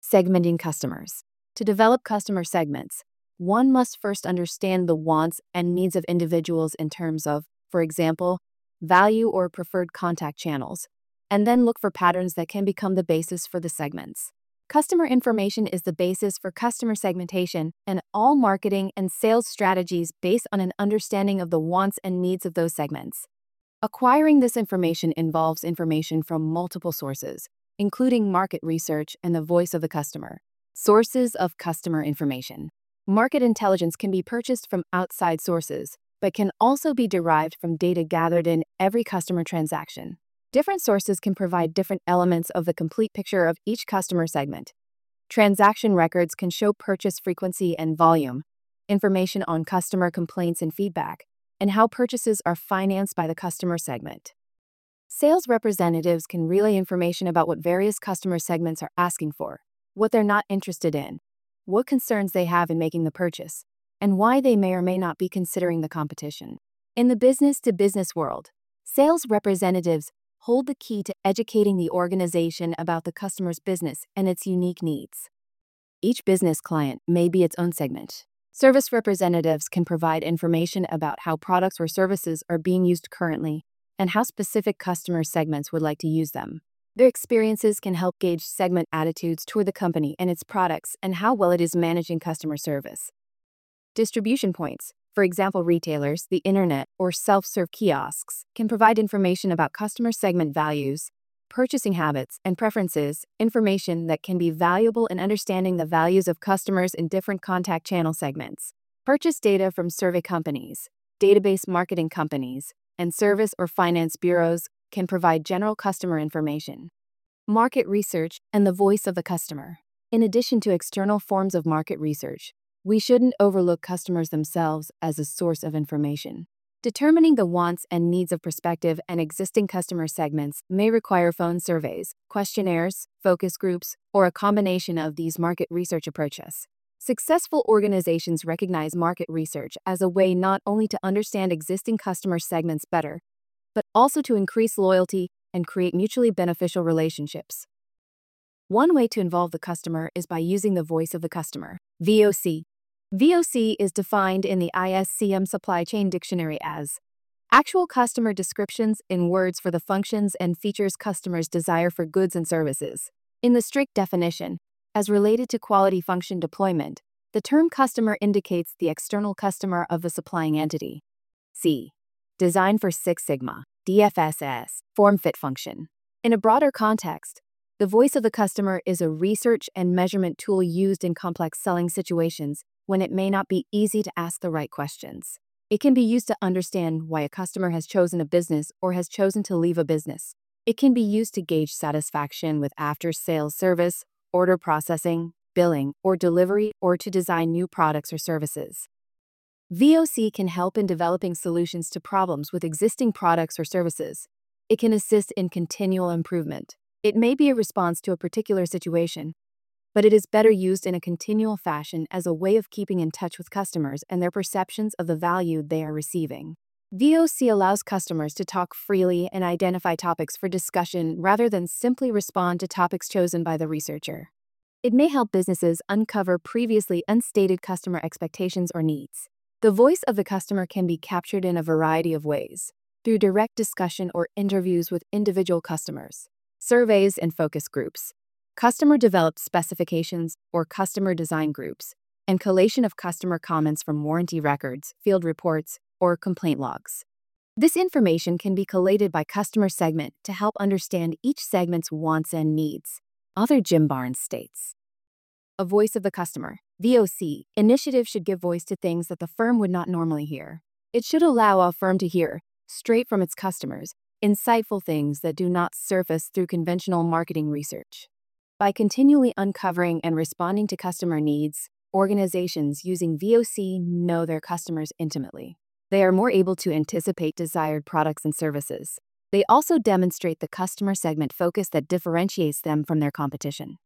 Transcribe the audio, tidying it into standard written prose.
Segmenting customers. To develop customer segments, one must first understand the wants and needs of individuals in terms of, for example, value or preferred contact channels, and then look for patterns that can become the basis for the segments. Customer information is the basis for customer segmentation, and all marketing and sales strategies based on an understanding of the wants and needs of those segments. Acquiring this information involves information from multiple sources, including market research and the voice of the customer. Sources of customer information. Market intelligence can be purchased from outside sources, but can also be derived from data gathered in every customer transaction. Different sources can provide different elements of the complete picture of each customer segment. Transaction records can show purchase frequency and volume, information on customer complaints and feedback, and how purchases are financed by the customer segment. Sales representatives can relay information about what various customer segments are asking for, what they're not interested in, what concerns they have in making the purchase, and why they may or may not be considering the competition. In the business-to-business world, sales representatives hold the key to educating the organization about the customer's business and its unique needs. Each business client may be its own segment. Service representatives can provide information about how products or services are being used currently and how specific customer segments would like to use them. Their experiences can help gauge segment attitudes toward the company and its products and how well it is managing customer service. Distribution points, for example retailers, the internet, or self-serve kiosks, can provide information about customer segment values, purchasing habits, and preferences, information that can be valuable in understanding the values of customers in different contact channel segments. Purchase data from survey companies, database marketing companies, and service or finance bureaus can provide general customer information. Market research and the voice of the customer. In addition to external forms of market research, we shouldn't overlook customers themselves as a source of information. Determining the wants and needs of prospective and existing customer segments may require phone surveys, questionnaires, focus groups, or a combination of these market research approaches. Successful organizations recognize market research as a way not only to understand existing customer segments better, but also to increase loyalty and create mutually beneficial relationships. One way to involve the customer is by using the voice of the customer, VOC. VOC is defined in the ISCM Supply Chain Dictionary as actual customer descriptions in words for the functions and features customers desire for goods and services. In the strict definition, as related to quality function deployment, the term customer indicates the external customer of the supplying entity. C. Design for Six Sigma, DFSS, form fit function. In a broader context, the voice of the customer is a research and measurement tool used in complex selling situations when it may not be easy to ask the right questions. It can be used to understand why a customer has chosen a business or has chosen to leave a business. It can be used to gauge satisfaction with after-sales service, order processing, billing, or delivery, or to design new products or services. VOC can help in developing solutions to problems with existing products or services. It can assist in continual improvement. It may be a response to a particular situation, but it is better used in a continual fashion as a way of keeping in touch with customers and their perceptions of the value they are receiving. VOC allows customers to talk freely and identify topics for discussion rather than simply respond to topics chosen by the researcher. It may help businesses uncover previously unstated customer expectations or needs. The voice of the customer can be captured in a variety of ways, through direct discussion or interviews with individual customers, surveys and focus groups, customer-developed specifications or customer design groups, and collation of customer comments from warranty records, field reports, or complaint logs. This information can be collated by customer segment to help understand each segment's wants and needs. Author Jim Barnes states, a voice of the customer, VOC, initiative should give voice to things that the firm would not normally hear. It should allow a firm to hear, straight from its customers, insightful things that do not surface through conventional marketing research. By continually uncovering and responding to customer needs, organizations using VOC know their customers intimately. They are more able to anticipate desired products and services. They also demonstrate the customer segment focus that differentiates them from their competition.